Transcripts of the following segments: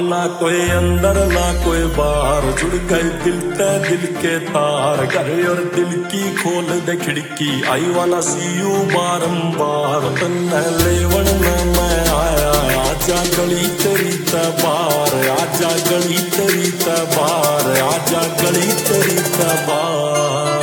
ना कोई अंदर ना कोई बाहर, जुड़ गए दिल ते दिल के तार। घर और दिल की खोल दे खिड़की, आई वाला सी यू बारंबार। तन्ने लेवन में मैं आया, आजा गली तेरी तबार, आजा गली तेरी तबार, आजा गली तेरी तबार।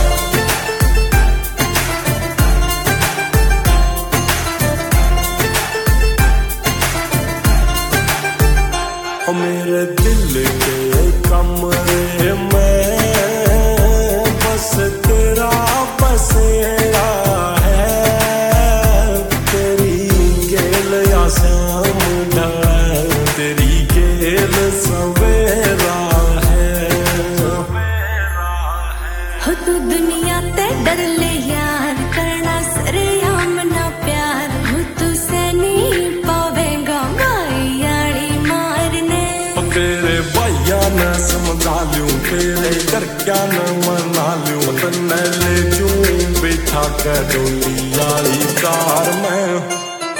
मेरे दिल के कमरे में बस तेरा बसेरा है। तेरी गेल या शाम ढल, तेरी गेल सवेरा है। हो तू दुनिया ते डर ले यार, करना सरेआम ना प्यार। हो तू से नहीं पावेगा भाई यारी मारने। तेरे भैया न समझा लूं, तेरे घर क्या न मना लूं। तन्ने ले जूं बिठा कर डोली वाली कार में।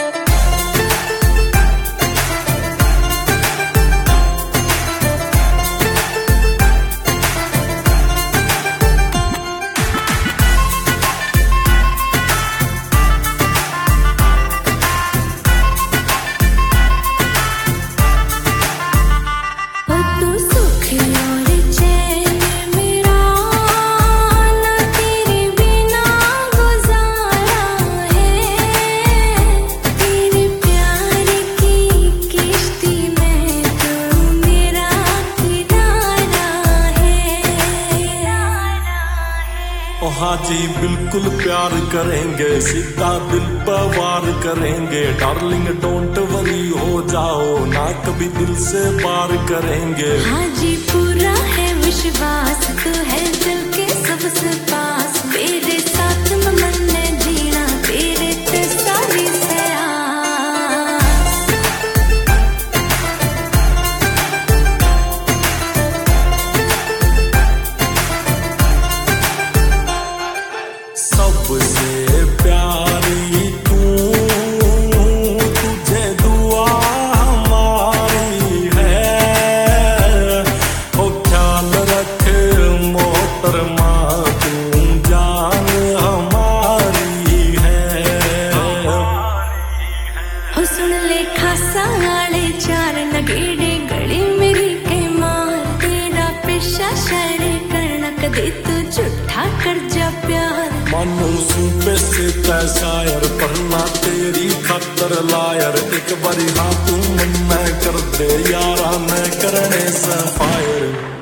हाँ जी बिल्कुल प्यार करेंगे, सीधा दिल पर वार करेंगे। डार्लिंग डोंट वरी हो जाओ ना, कभी दिल से बार करेंगे। हाँ जी पूरा है विश्वास, तू है दिल के सबसे पास। मेरे साथ मन ने जीना, तेरे ते सारी से सबसे प्यारी तू, तुझे दुआ हमारी है। ओ ख्याल रख मोहतरमा, तू जान हमारी है। हो सुन ले खासा वाले चार नगेड़े गली मेरी के मार। तेरा पेशा शायरी करना, कदे तू झूठा कर जा प्यार। मानू सूपे से तै शायर, पढ़ना तेरी खातर लायर। एक बारी हाँ तू मन मैं कर दे यारा, मैं करने से फायर।